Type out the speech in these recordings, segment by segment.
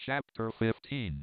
Chapter 15.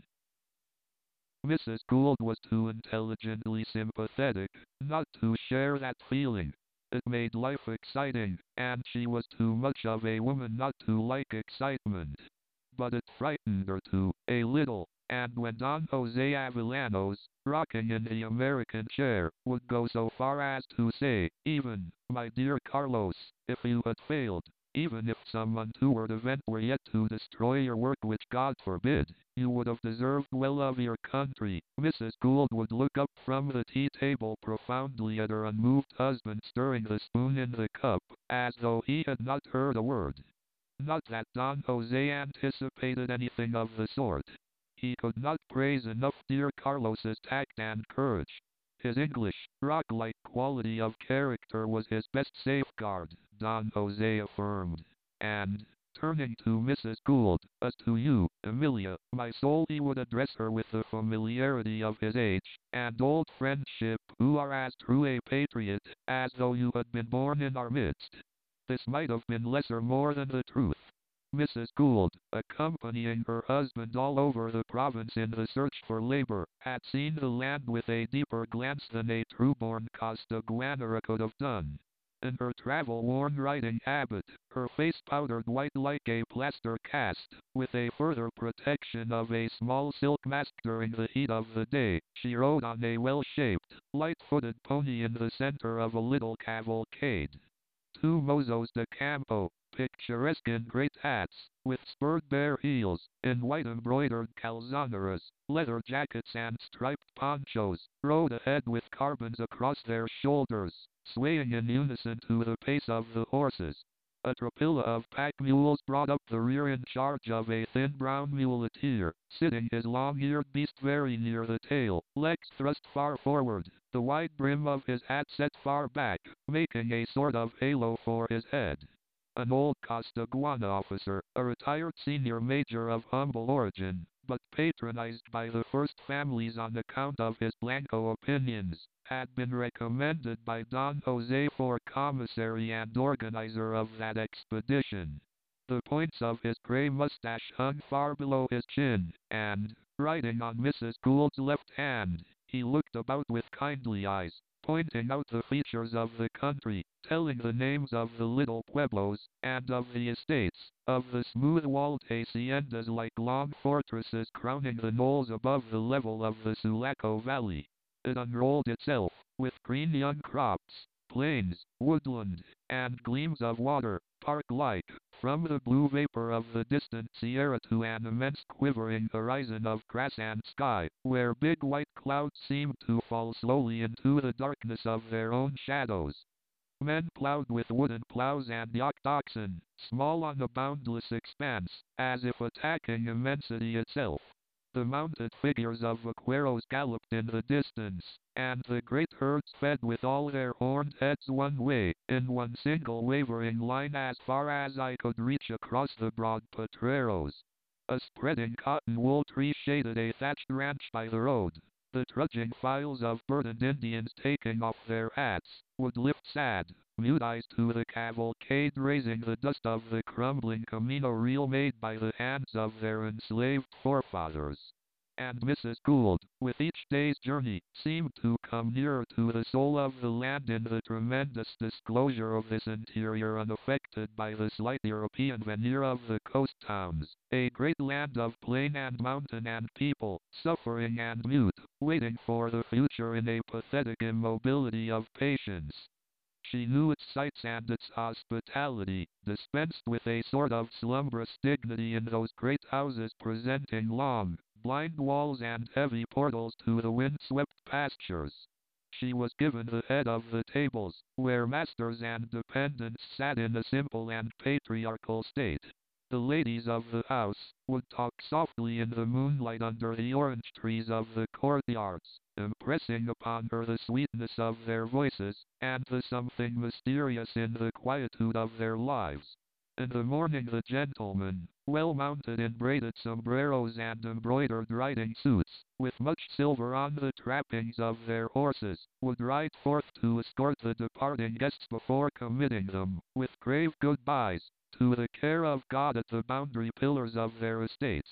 Mrs. Gould was too intelligently sympathetic not to share that feeling. It made life exciting, and she was too much of a woman not to like excitement. But it frightened her too, a little, and when Don Jose Avellanos, rocking in the American chair, would go so far as to say, even, "My dear Carlos, if you had failed, even if some untoward event were yet to destroy your work, which God forbid, you would have deserved well of your country," Mrs. Gould would look up from the tea-table profoundly at her unmoved husband stirring the spoon in the cup, as though he had not heard a word. Not that Don Jose anticipated anything of the sort. He could not praise enough dear Carlos's tact and courage. His English, rock-like quality of character was his best safeguard, Don Jose affirmed. And, turning to Mrs. Gould, "As to you, Emilia, my soul," he would address her with the familiarity of his age and old friendship, "you are as true a patriot as though you had been born in our midst." This might have been less or more than the truth. Mrs. Gould, accompanying her husband all over the province in the search for labor, had seen the land with a deeper glance than a true-born Costaguanera could have done. In her travel-worn riding habit, her face powdered white like a plaster cast, with a further protection of a small silk mask during the heat of the day, she rode on a well-shaped, light-footed pony in the center of a little cavalcade. Two mozos de campo, picturesque in great hats, with spurred bare heels, in white embroidered calzoneras, leather jackets and striped ponchos, rode ahead with carbines across their shoulders, swaying in unison to the pace of the horses. A tropilla of pack mules brought up the rear in charge of a thin brown muleteer, sitting his long-eared beast very near the tail, legs thrust far forward, the wide brim of his hat set far back, making a sort of halo for his head. An old Costaguana officer, a retired senior major of humble origin, but patronized by the first families on account of his Blanco opinions, had been recommended by Don Jose for commissary and organizer of that expedition. The points of his gray mustache hung far below his chin, and, riding on Mrs. Gould's left hand, he looked about with kindly eyes, pointing out the features of the country, telling the names of the little pueblos, and of the estates, of the smooth-walled haciendas like long fortresses crowning the knolls above the level of the Sulaco Valley. It unrolled itself, with green young crops, plains, woodland, and gleams of water, park-like, from the blue vapor of the distant Sierra to an immense quivering horizon of grass and sky, where big white clouds seemed to fall slowly into the darkness of their own shadows. Men plowed with wooden plows and yacked oxen, small on the boundless expanse, as if attacking immensity itself. The mounted figures of vaqueros galloped in the distance, and the great herds fed with all their horned heads one way, in one single wavering line as far as I could reach across the broad potreros. A spreading cotton wool tree shaded a thatched ranch by the road. The trudging files of burdened Indians taking off their hats, would lift sad, mute eyes to the cavalcade raising the dust of the crumbling Camino Real made by the hands of their enslaved forefathers. And Mrs. Gould, with each day's journey, seemed to come nearer to the soul of the land in the tremendous disclosure of this interior unaffected by the slight European veneer of the coast towns, a great land of plain and mountain and people, suffering and mute, waiting for the future in a pathetic immobility of patience. She knew its sights and its hospitality, dispensed with a sort of slumbrous dignity in those great houses presenting long, blind walls and heavy portals to the wind-swept pastures. She was given the head of the tables, where masters and dependents sat in a simple and patriarchal state. The ladies of the house would talk softly in the moonlight under the orange trees of the courtyards, impressing upon her the sweetness of their voices, and the something mysterious in the quietude of their lives. In the morning the gentlemen, well mounted in braided sombreros and embroidered riding suits, with much silver on the trappings of their horses, would ride forth to escort the departing guests before committing them, with grave goodbyes, to the care of God at the boundary pillars of their estates.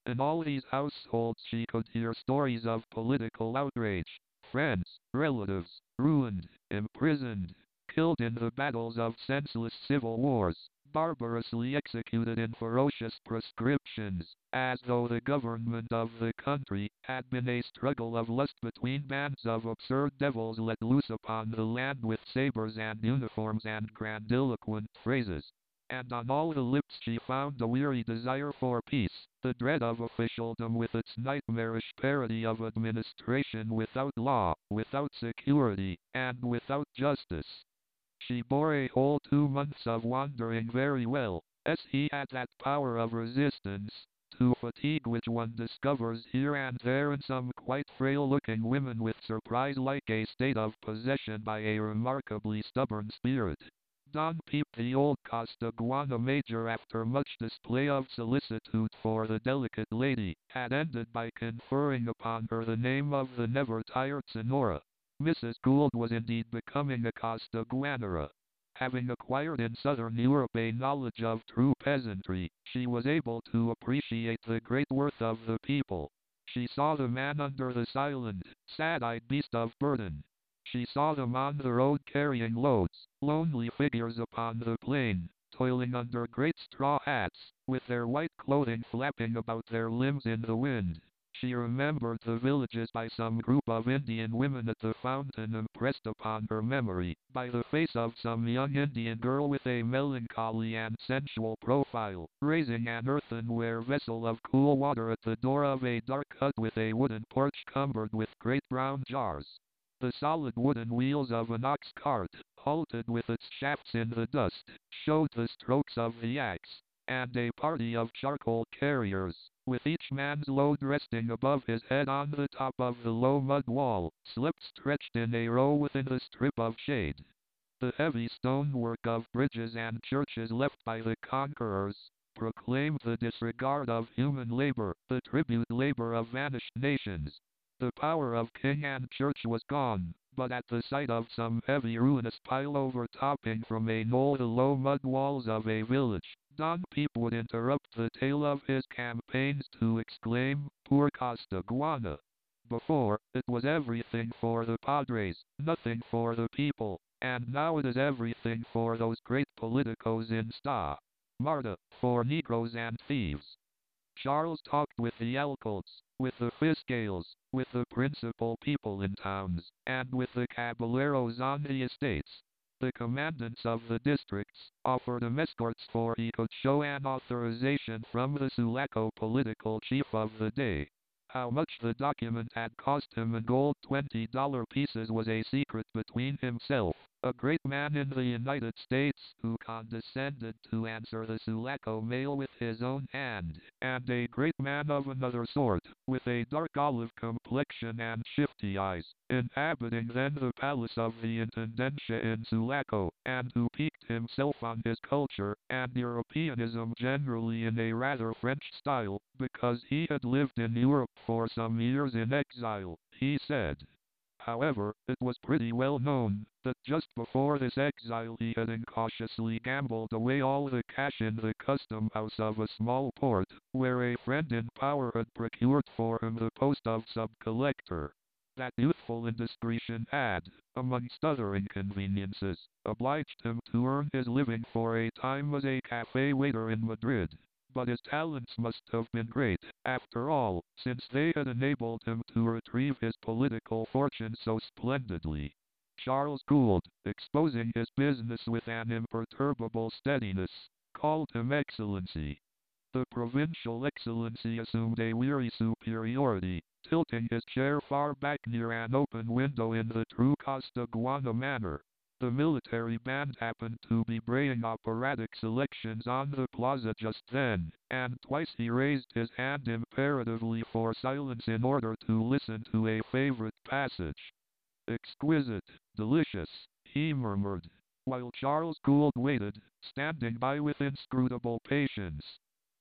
In all these households she could hear stories of political outrage, friends, relatives, ruined, imprisoned, killed in the battles of senseless civil wars, barbarously executed in ferocious proscriptions, as though the government of the country had been a struggle of lust between bands of absurd devils let loose upon the land with sabers and uniforms and grandiloquent phrases. And on all the lips she found the weary desire for peace, the dread of officialdom with its nightmarish parody of administration without law, without security, and without justice. She bore a whole 2 months of wandering very well, as he had that power of resistance to fatigue which one discovers here and there in some quite frail-looking women with surprise like a state of possession by a remarkably stubborn spirit. Don Peep the old Costaguana major after much display of solicitude for the delicate lady, had ended by conferring upon her the name of the never-tired Senora. Mrs. Gould was indeed becoming a Costaguanera. Having acquired in southern Europe a knowledge of true peasantry, she was able to appreciate the great worth of the people. She saw the man under the silent, sad-eyed beast of burden. She saw them on the road carrying loads, lonely figures upon the plain, toiling under great straw hats, with their white clothing flapping about their limbs in the wind. She remembered the villages by some group of Indian women at the fountain impressed upon her memory by the face of some young Indian girl with a melancholy and sensual profile, raising an earthenware vessel of cool water at the door of a dark hut with a wooden porch cumbered with great brown jars. The solid wooden wheels of an ox cart, halted with its shafts in the dust, showed the strokes of the axe, and a party of charcoal carriers, with each man's load resting above his head on the top of the low mud wall, slept stretched in a row within the strip of shade. The heavy stonework of bridges and churches left by the conquerors proclaimed the disregard of human labor, the tribute labor of vanished nations. The power of king and church was gone, but at the sight of some heavy ruinous pile overtopping from a knoll the low mud walls of a village, Don Peep would interrupt the tale of his campaigns to exclaim, "Poor Costaguana!" Before, it was everything for the padres, nothing for the people, and now it is everything for those great politicos in Sta. Marta, for Negroes and thieves. Charles talked with the alcaldes, with the fiscales, with the principal people in towns, and with the caballeros on the estates. The commandants of the districts offered him escorts for he could show an authorization from the Sulaco political chief of the day. How much the document had cost him in gold $20 pieces was a secret between himself, a great man in the United States who condescended to answer the Sulaco mail with his own hand, and a great man of another sort, with a dark olive complexion and shifty eyes, inhabiting then the palace of the Intendencia in Sulaco, and who piqued himself on his culture and Europeanism generally in a rather French style, because he had lived in Europe for some years in exile, he said. However, it was pretty well known that just before this exile he had incautiously gambled away all the cash in the custom house of a small port, where a friend in power had procured for him the post of sub-collector. That youthful indiscretion had, amongst other inconveniences, obliged him to earn his living for a time as a cafe waiter in Madrid. But his talents must have been great, after all, since they had enabled him to retrieve his political fortune so splendidly. Charles Gould, exposing his business with an imperturbable steadiness, called him Excellency. The provincial Excellency assumed a weary superiority, tilting his chair far back near an open window in the true Costaguana manner. The military band happened to be braying operatic selections on the plaza just then, and twice he raised his hand imperatively for silence in order to listen to a favorite passage. "Exquisite, delicious," he murmured, while Charles Gould waited, standing by with inscrutable patience.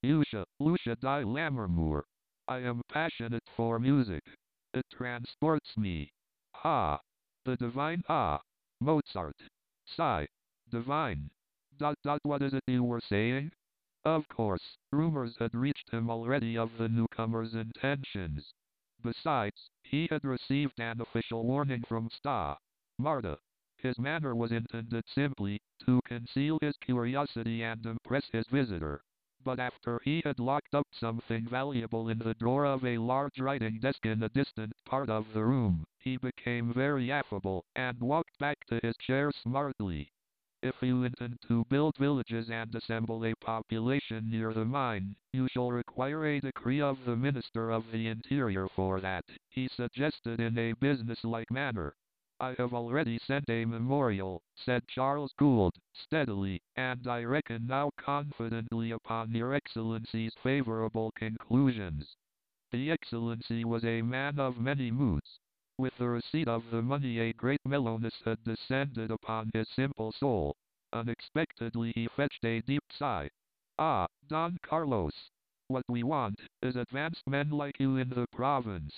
Lucia di Lammermoor. I am passionate for music. It transports me. Ah! The divine ah! Mozart. Sigh. Divine. What is it you were saying? Of course, rumors had reached him already of the newcomer's intentions. Besides, he had received an official warning from Sta. Marta. His manner was intended simply to conceal his curiosity and impress his visitor. But after he had locked up something valuable in the drawer of a large writing desk in a distant part of the room, he became very affable, and walked back to his chair smartly. If you intend to build villages and assemble a population near the mine, you shall require a decree of the Minister of the Interior for that, he suggested in a business-like manner. I have already sent a memorial, said Charles Gould, steadily, and I reckon now confidently upon your Excellency's favorable conclusions. The Excellency was a man of many moods. With the receipt of the money a great mellowness had descended upon his simple soul. Unexpectedly he fetched a deep sigh. Ah, Don Carlos! What we want is advanced men like you in the province.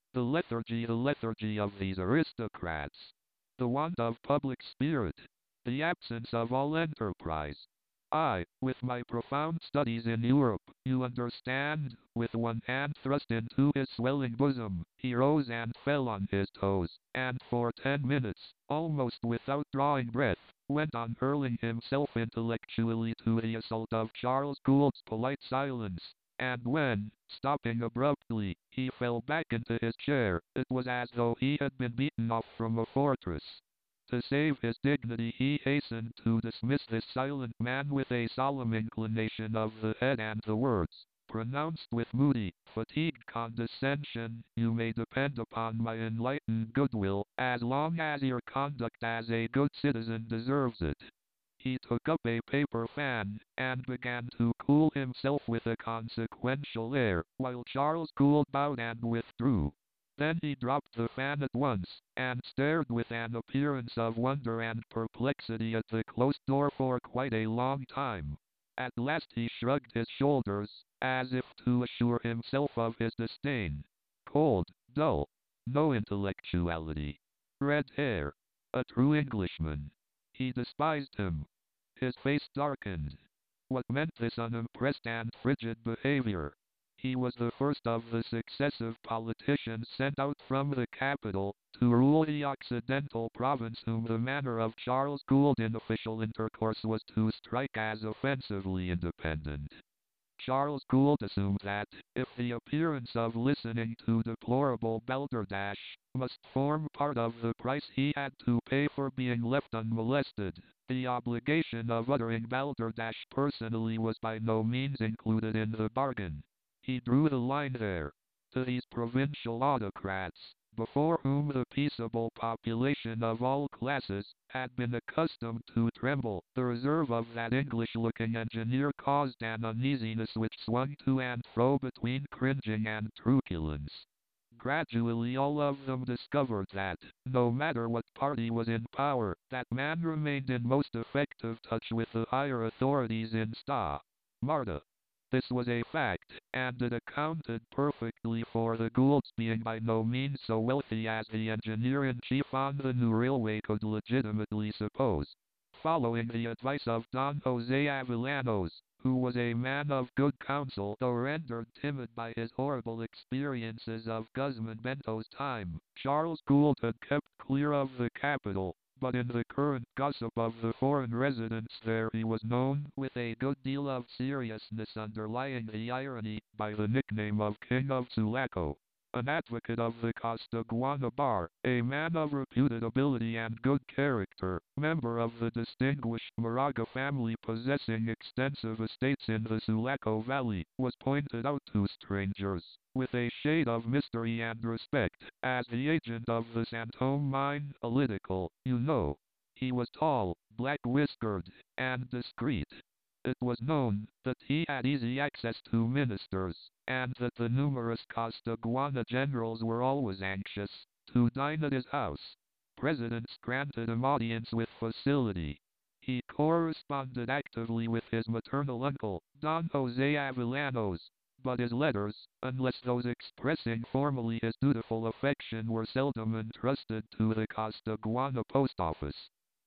The lethargy of these aristocrats. The want of public spirit. The absence of all enterprise. I, with my profound studies in Europe, you understand, with one hand thrust into his swelling bosom, he rose and fell on his toes, and for 10 minutes, almost without drawing breath, went on hurling himself intellectually to the assault of Charles Gould's polite silence. And when, stopping abruptly, he fell back into his chair, it was as though he had been beaten off from a fortress. To save his dignity he hastened to dismiss this silent man with a solemn inclination of the head and the words, pronounced with moody, fatigued condescension, "You may depend upon my enlightened goodwill, as long as your conduct as a good citizen deserves it." He took up a paper fan, and began to cool himself with a consequential air, while Charles Gould bowed and withdrew. Then he dropped the fan at once, and stared with an appearance of wonder and perplexity at the closed door for quite a long time. At last he shrugged his shoulders, as if to assure himself of his disdain. Cold, dull, no intellectuality. Red hair. A true Englishman. He despised him. His face darkened. What meant this unimpressed and frigid behavior? He was the first of the successive politicians sent out from the capital to rule the Occidental province whom the manner of Charles Gould in official intercourse was to strike as offensively independent. Charles Gould assumed that, if the appearance of listening to deplorable balderdash must form part of the price he had to pay for being left unmolested, the obligation of uttering balderdash personally was by no means included in the bargain. He drew the line there. To these provincial autocrats, before whom the peaceable population of all classes had been accustomed to tremble, the reserve of that English-looking engineer caused an uneasiness which swung to and fro between cringing and truculence. Gradually all of them discovered that, no matter what party was in power, that man remained in most effective touch with the higher authorities in Sta. Marta. This was a fact, and it accounted perfectly for the Goulds being by no means so wealthy as the engineer-in-chief on the new railway could legitimately suppose. Following the advice of Don Jose Avellanos, who was a man of good counsel though rendered timid by his horrible experiences of Guzman Bento's time, Charles Gould had kept clear of the capital, but in the current gossip of the foreign residents there he was known, with a good deal of seriousness underlying the irony, by the nickname of King of Sulaco. An advocate of the Costaguana bar, a man of reputed ability and good character, member of the distinguished Moraga family possessing extensive estates in the Sulaco Valley, was pointed out to strangers, with a shade of mystery and respect, as the agent of the Santome mine, political, you know. He was tall, black-whiskered, and discreet. It was known that he had easy access to ministers, and that the numerous Costaguana generals were always anxious to dine at his house. Presidents granted him audience with facility. He corresponded actively with his maternal uncle, Don Jose Avellanos, but his letters, unless those expressing formally his dutiful affection, were seldom entrusted to the Costaguana post office.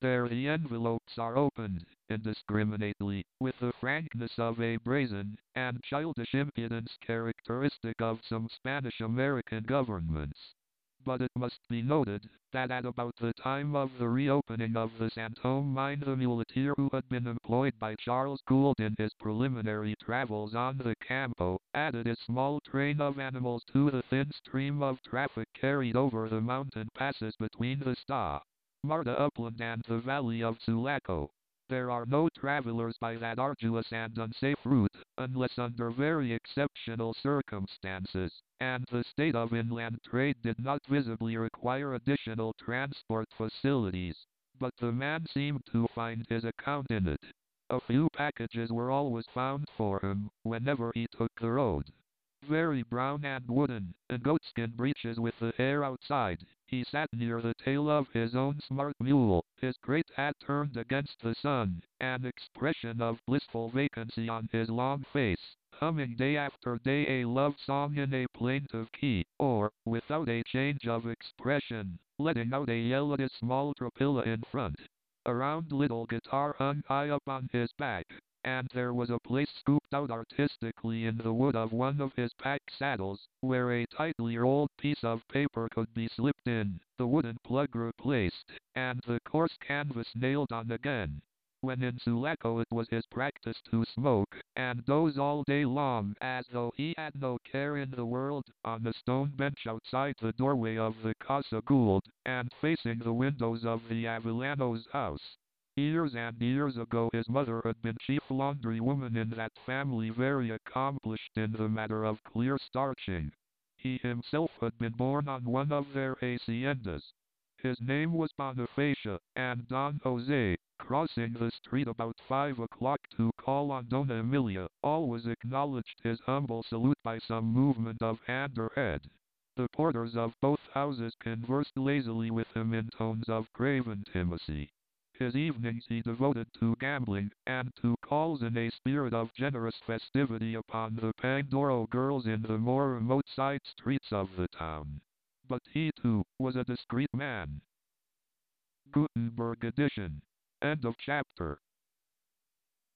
There the envelopes are opened, indiscriminately, with the frankness of a brazen and childish impudence characteristic of some Spanish-American governments. But it must be noted that at about the time of the reopening of the Santome mine, the muleteer who had been employed by Charles Gould in his preliminary travels on the Campo added a small train of animals to the thin stream of traffic carried over the mountain passes between the Sta. Marta upland and the valley of Sulaco. There are no travelers by that arduous and unsafe route, unless under very exceptional circumstances, and the state of inland trade did not visibly require additional transport facilities. But the man seemed to find his account in it. A few packages were always found for him, whenever he took the road. Very brown and wooden, in goatskin breeches with the hair outside, he sat near the tail of his own smart mule, his great hat turned against the sun, an expression of blissful vacancy on his long face, humming day after day a love song in a plaintive key, or, without a change of expression, letting out a yell at a small tropilla in front. A round little guitar hung high up on his back, and there was a place scooped out artistically in the wood of one of his pack saddles, where a tightly rolled piece of paper could be slipped in, the wooden plug replaced, and the coarse canvas nailed on again. When in Sulaco it was his practice to smoke, and doze all day long as though he had no care in the world, on the stone bench outside the doorway of the Casa Gould, and facing the windows of the Avilanos' house. Years and years ago his mother had been chief laundrywoman in that family, very accomplished in the matter of clear starching. He himself had been born on one of their haciendas. His name was Bonifacio, and Don Jose, crossing the street about 5 o'clock to call on Dona Emilia, always acknowledged his humble salute by some movement of hand or head. The porters of both houses conversed lazily with him in tones of grave intimacy. His evenings he devoted to gambling, and to calls in a spirit of generous festivity upon the Pandoro girls in the more remote side streets of the town. But he, too, was a discreet man. Gutenberg edition. End of chapter.